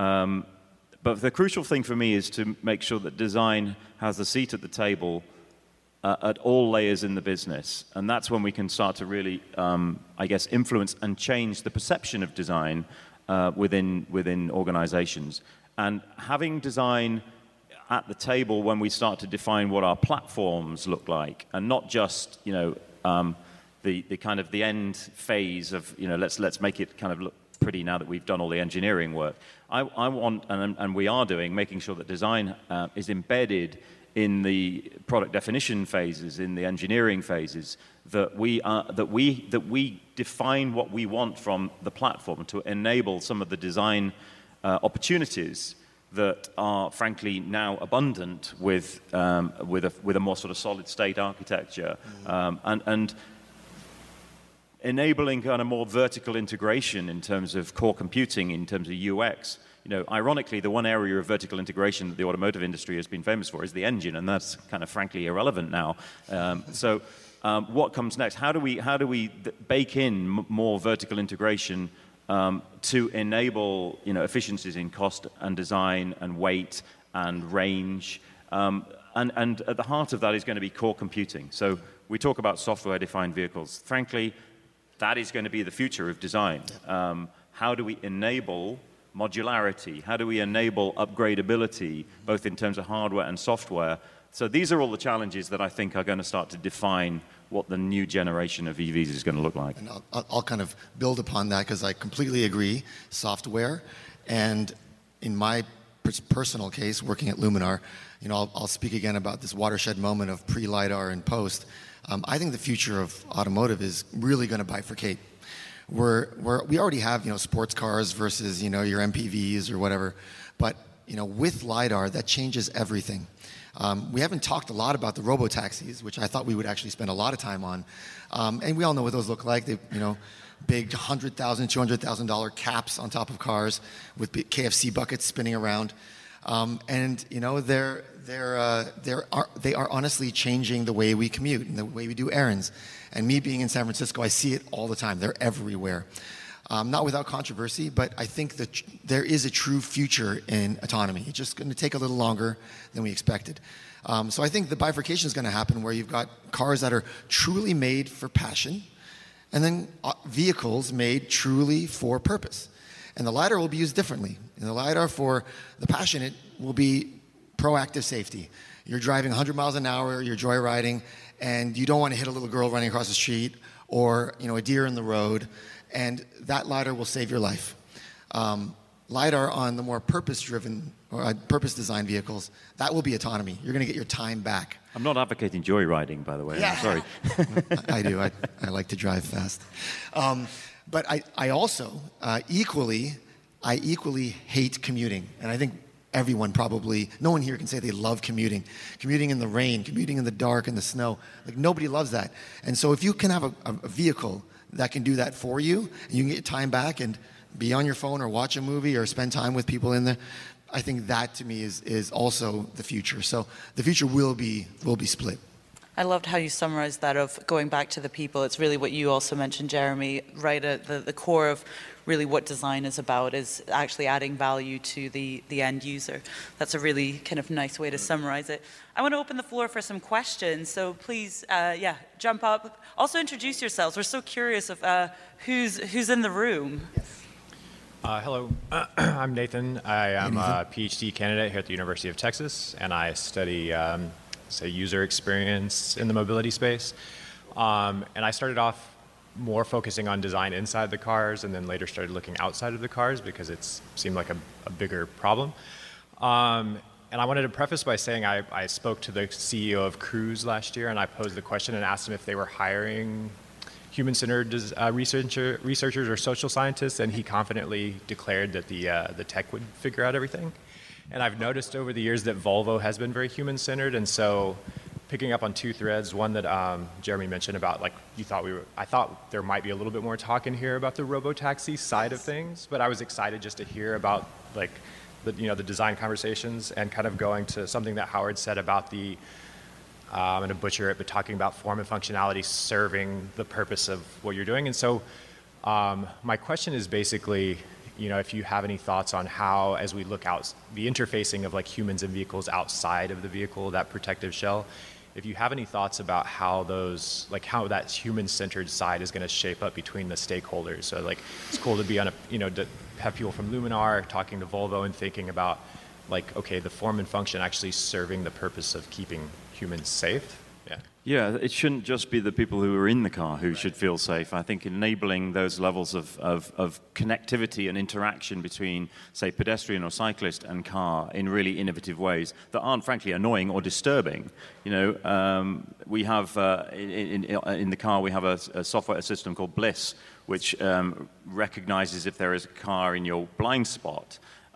But the crucial thing for me is to make sure that design has a seat at the table at all layers in the business. And that's when we can start to really, I guess, influence and change the perception of design within organizations. And having design at the table when we start to define what our platforms look like, and not just, you know, the kind of the end phase of, you know, let's make it kind of look pretty now that we've done all the engineering work. I want, and we are doing, making sure that design is embedded in the product definition phases, in the engineering phases, that we define what we want from the platform to enable some of the design opportunities that are frankly now abundant with a more sort of solid state architecture, and enabling kind of more vertical integration in terms of core computing, in terms of UX. You know, ironically, the one area of vertical integration that the automotive industry has been famous for is the engine, and that's kind of frankly irrelevant now. So what comes next? How do we bake in more vertical integration to enable, you know, efficiencies in cost and design and weight and range? And at the heart of that is going to be core computing. So we talk about software-defined vehicles. Frankly, that is going to be the future of design. How do we enable modularity? How do we enable upgradability, both in terms of hardware and software? So these are all the challenges that I think are going to start to define what the new generation of EVs is going to look like. And I'll kind of build upon that because I completely agree. Software, and in my personal case, working at Luminar, you know, I'll speak again about this watershed moment of pre-LiDAR and post. I think the future of automotive is really going to bifurcate. We already have, you know, sports cars versus, you know, your MPVs or whatever, but, you know, with LiDAR, that changes everything. We haven't talked a lot about the robo-taxis, which I thought we would actually spend a lot of time on, and we all know what those look like. They, you know, big $100,000, $200,000 caps on top of cars with big KFC buckets spinning around, and you know they are honestly changing the way we commute and the way we do errands. And me being in San Francisco, I see it all the time. They're everywhere. Not without controversy, but I think that there is a true future in autonomy. It's just going to take a little longer than we expected. So I think the bifurcation is going to happen where you've got cars that are truly made for passion, and then vehicles made truly for purpose. And the LiDAR will be used differently. And the LiDAR for the passionate will be proactive safety. You're driving 100 miles an hour, you're joyriding, and you don't want to hit a little girl running across the street or, you know, a deer in the road, and that LiDAR will save your life. LiDAR on the more purpose-driven or purpose-designed vehicles, that will be autonomy. You're going to get your time back. I'm not advocating joyriding, by the way. Yeah. I'm sorry. I do. I like to drive fast. But I also equally hate commuting. And I think everyone probably, no one here can say they love commuting. Commuting in the rain, commuting in the dark, in the snow. Like, nobody loves that. And so if you can have a vehicle that can do that for you, and you can get your time back and be on your phone or watch a movie or spend time with people in there, I think that to me is also the future. So the future will be split. I loved how you summarized that of going back to the people. It's really what you also mentioned, Jeremy, right at the core of really what design is about is actually adding value to the end user. That's a really kind of nice way to summarize it. I want to open the floor for some questions, so please, jump up. Also introduce yourselves. We're so curious of who's in the room. Yes. Hello, I'm Nathan. I am a PhD candidate here at the University of Texas, and I study user experience in the mobility space. And I started off more focusing on design inside the cars, and then later started looking outside of the cars because it seemed like a bigger problem. And I wanted to preface by saying I spoke to the CEO of Cruise last year, and I posed the question and asked them if they were hiring human-centered researchers or social scientists, and he confidently declared that the tech would figure out everything. And I've noticed over the years that Volvo has been very human-centered, and so picking up on two threads, one that Jeremy mentioned about like I thought there might be a little bit more talk in here about the robotaxi side of things, but I was excited just to hear about like the design conversations and kind of going to something that Howard said about the I'm going to butcher it, but talking about form and functionality serving the purpose of what you're doing. And so my question is basically, if you have any thoughts on how, as we look out, the interfacing of like humans and vehicles outside of the vehicle, that protective shell, if you have any thoughts about how how that human-centered side is going to shape up between the stakeholders. So like, it's cool to be on to have people from Luminar talking to Volvo and thinking about like, okay, the form and function actually serving the purpose of keeping humans safe. Yeah, it shouldn't just be the people who are in the car who should feel safe. I think enabling those levels of connectivity and interaction between, say, pedestrian or cyclist and car in really innovative ways that aren't, frankly, annoying or disturbing. We have, in the car, we have a software system called Bliss, which recognizes if there is a car in your blind spot.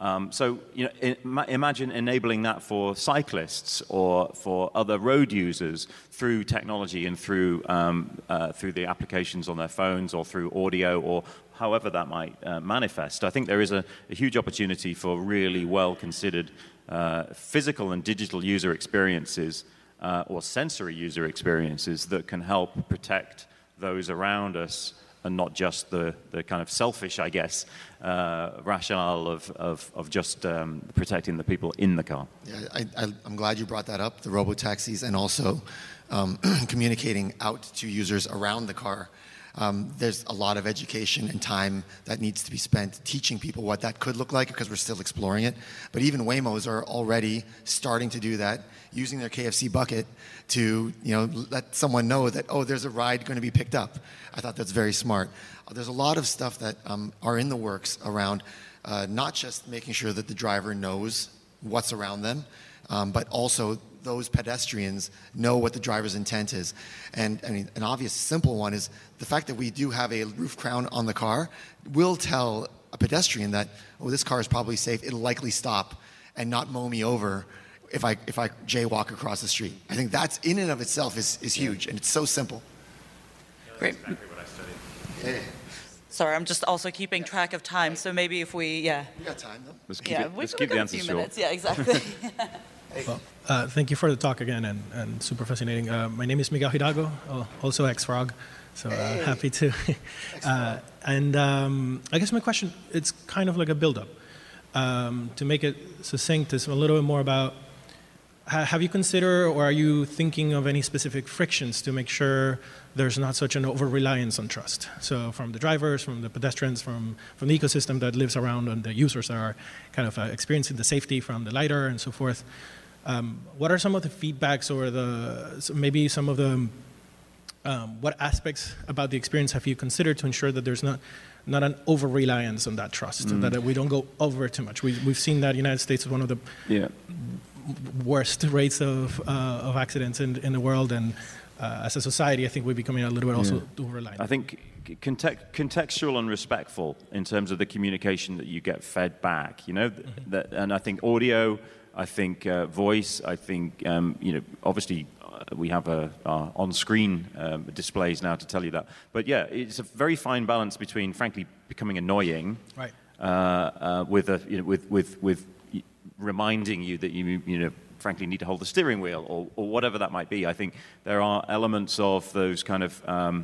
Imagine enabling that for cyclists or for other road users through technology and through the applications on their phones or through audio or however that might manifest. I think there is a huge opportunity for really well-considered physical and digital user experiences or sensory user experiences that can help protect those around us, and not just the kind of selfish, I guess, rationale of just protecting the people in the car. Yeah, I'm glad you brought that up, the robotaxis, and also communicating out to users around the car. There's a lot of education and time that needs to be spent teaching people what that could look like because we're still exploring it. But even Waymos are already starting to do that, using their KFC bucket to let someone know that, oh, there's a ride going to be picked up. I thought that's very smart. There's a lot of stuff that are in the works around not just making sure that the driver knows what's around them, but also those pedestrians know what the driver's intent is. And I mean, an obvious simple one is the fact that we do have a roof crown on the car will tell a pedestrian that, oh, this car is probably safe. It'll likely stop and not mow me over if I jaywalk across the street. I think that's in and of itself is huge, and it's so simple. Great. That's exactly what I studied. Yeah. Sorry, I'm just also keeping track of time, so maybe if we, We got time, though. Let's keep the answers short. minutes. Yeah, exactly. Well, thank you for the talk again, and super fascinating. My name is Miguel Hidalgo, also ex-Frog, so happy to. I guess my question, it's kind of like a build-up. To make it succinct, is a little bit more about, have you considered or are you thinking of any specific frictions to make sure there's not such an over-reliance on trust? So from the drivers, from the pedestrians, from the ecosystem that lives around, and the users that are kind of experiencing the safety from the LiDAR and so forth. What are some of the feedbacks or maybe some of the, what aspects about the experience have you considered to ensure that there's not an over-reliance on that trust, that we don't go over too much? We've seen that the United States is one of the worst rates of accidents in the world, and as a society, I think we're becoming a little bit also over-reliant. I think contextual and respectful in terms of the communication that you get fed back, and I think audio, I think voice, I think, obviously we have our on-screen displays now to tell you that. But yeah, it's a very fine balance between, frankly, becoming annoying, right, with reminding you that you know, frankly, need to hold the steering wheel, or whatever that might be. I think there are elements of those kind of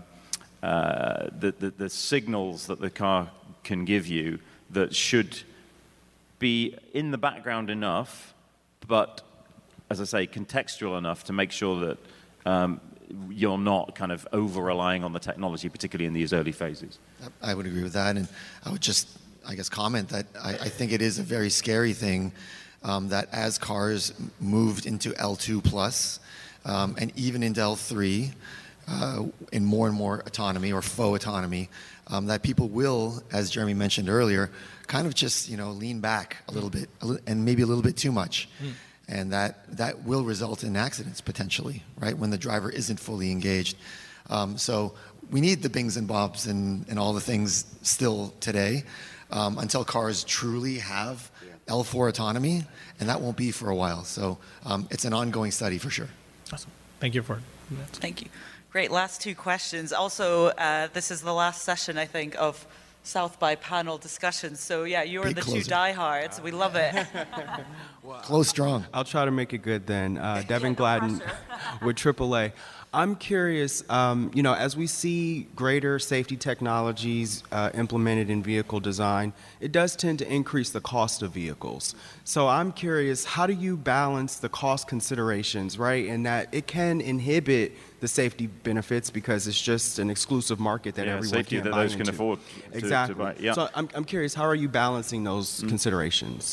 the signals that the car can give you that should be in the background enough, but, as I say, contextual enough to make sure that you're not kind of over-relying on the technology, particularly in these early phases. I would agree with that, and I would just, I guess, comment that I think it is a very scary thing that as cars moved into L2 plus and even into L3 in more and more autonomy or faux autonomy, that people will, as Jeremy mentioned earlier, kind of just lean back a little bit and maybe a little bit too much. And that will result in accidents potentially, right, when the driver isn't fully engaged. So we need the bings and bobs and all the things still today until cars truly have L4 autonomy, and that won't be for a while. So it's an ongoing study for sure. Awesome. Thank you for that. Thank you. Great. Last two questions. Also, this is the last session, I think, of South by panel discussions. So yeah, you're Big the closer. two diehards. We love it. Close strong. I'll try to make it good then. Devin Gladden with AAA. I'm curious, as we see greater safety technologies implemented in vehicle design, it does tend to increase the cost of vehicles. So I'm curious, how do you balance the cost considerations, right? And that it can inhibit the safety benefits because it's just an exclusive market that everyone safety can that buy those can into. afford Exactly. to buy. Yeah. So I'm curious, how are you balancing those considerations?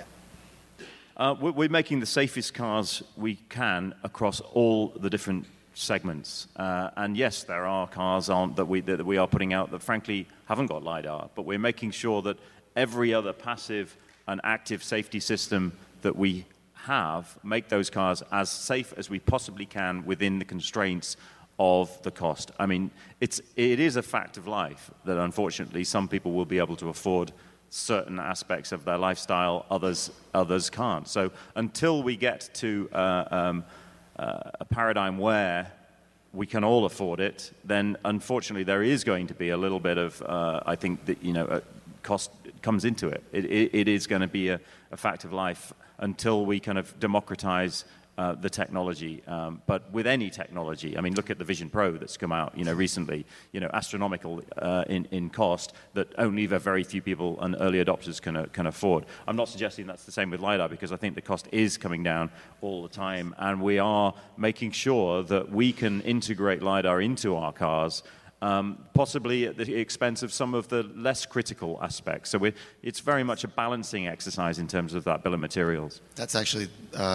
We're making the safest cars we can across all the different segments. And yes, there are cars that we are putting out that frankly haven't got LiDAR, but we're making sure that every other passive and active safety system that we have make those cars as safe as we possibly can within the constraints of the cost. I mean, it is a fact of life that unfortunately some people will be able to afford certain aspects of their lifestyle, others can't. So until we get to a paradigm where we can all afford it, then unfortunately there is going to be a little bit of, I think that cost comes into it. It is going to be a fact of life until we kind of democratize the technology. But with any technology, I mean, look at the Vision Pro that's come out, recently, astronomical in cost that only very few people and early adopters can afford. I'm not suggesting that's the same with LiDAR because I think the cost is coming down all the time, and we are making sure that we can integrate LiDAR into our cars, possibly at the expense of some of the less critical aspects. So it's very much a balancing exercise in terms of that bill of materials. That's actually,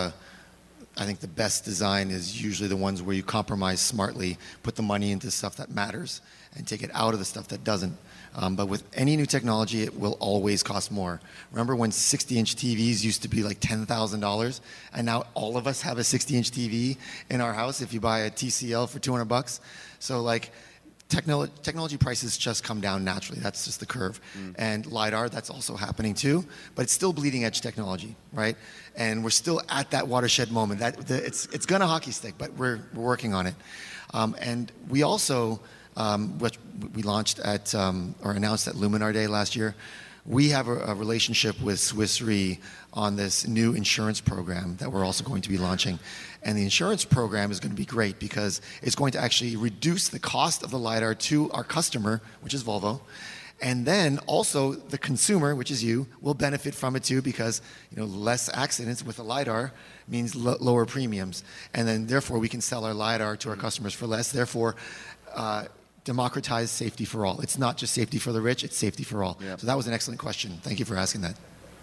I think the best design is usually the ones where you compromise smartly, put the money into stuff that matters, and take it out of the stuff that doesn't. But with any new technology, it will always cost more. Remember when 60-inch TVs used to be like $10,000, and now all of us have a 60-inch TV in our house if you buy a TCL for $200? So like, technology prices just come down naturally. That's just the curve. And LiDAR, that's also happening too, but it's still bleeding edge technology, right? And we're still at that watershed moment. It's gonna hockey stick, but we're working on it. And we also, which we launched at, or announced at Luminar Day last year, we have a relationship with Swiss Re on this new insurance program that we're also going to be launching. And the insurance program is going to be great because it's going to actually reduce the cost of the LiDAR to our customer, which is Volvo. And then also the consumer, which is you, will benefit from it too because less accidents with the LiDAR means lower premiums. And then therefore we can sell our LiDAR to our customers for less. Therefore, democratize safety for all. It's not just safety for the rich, it's safety for all. Yep. So that was an excellent question. Thank you for asking that.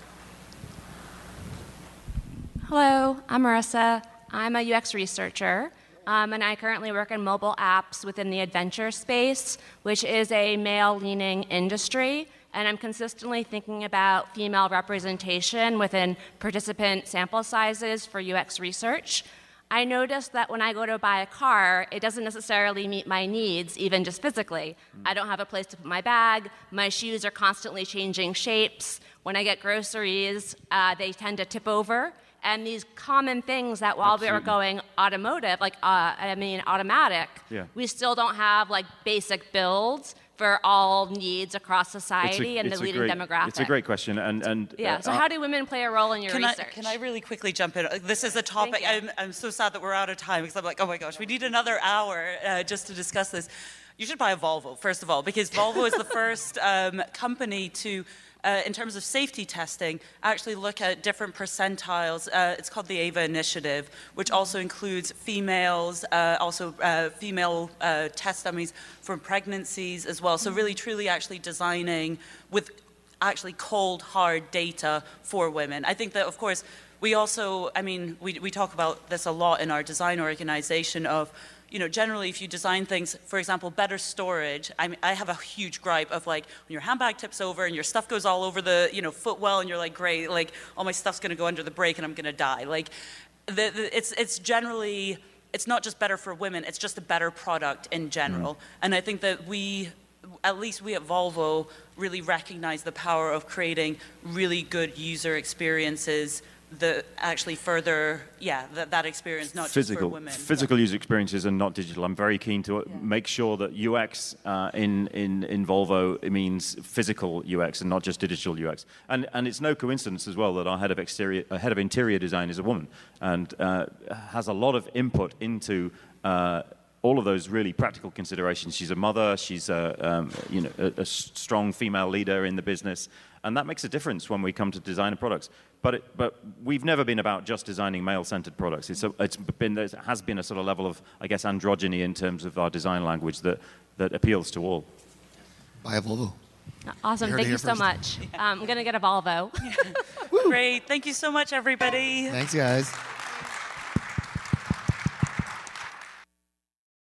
Hello, I'm Marissa. I'm a UX researcher, and I currently work in mobile apps within the adventure space, which is a male-leaning industry, and I'm consistently thinking about female representation within participant sample sizes for UX research. I noticed that when I go to buy a car, it doesn't necessarily meet my needs, even just physically. I don't have a place to put my bag. My shoes are constantly changing shapes. When I get groceries, they tend to tip over. And these common things that while we are going automotive, automatic, we still don't have like basic builds for all needs across society and the leading demographic? It's a great question. Yeah, so how do women play a role in your research? Can I really quickly jump in? This is a topic, I'm so sad that we're out of time because I'm like, oh my gosh, we need another hour just to discuss this. You should buy a Volvo, first of all, because Volvo is the first company to, in terms of safety testing, actually look at different percentiles. It's called the AVA Initiative, which also includes females, female test dummies for pregnancies as well. So really, truly actually designing with actually cold, hard data for women. I think that, of course, we also, I mean, we talk about this a lot in our design organization of, you know, generally if you design things, for example, better storage, I have a huge gripe of like when your handbag tips over and your stuff goes all over the, you know, footwell and you're like, great, like all my stuff's gonna go under the brake and I'm gonna die. Like, it's generally, it's not just better for women, it's just a better product in general. And I think that at least we at Volvo really recognize the power of creating really good user experiences that actually further, that experience, not just for women. Physical user experiences and not digital. I'm very keen to make sure that UX in Volvo, it means physical UX and not just digital UX. And it's no coincidence as well that our head of interior design is a woman and has a lot of input into all of those really practical considerations. She's a mother, she's a strong female leader in the business, and that makes a difference when we come to design products. But we've never been about just designing male-centered products. There has been a sort of level of, I guess, androgyny in terms of our design language that appeals to all. Buy a Volvo. Awesome, thank you so much. I'm gonna get a Volvo. Great, thank you so much, everybody. Thanks, guys.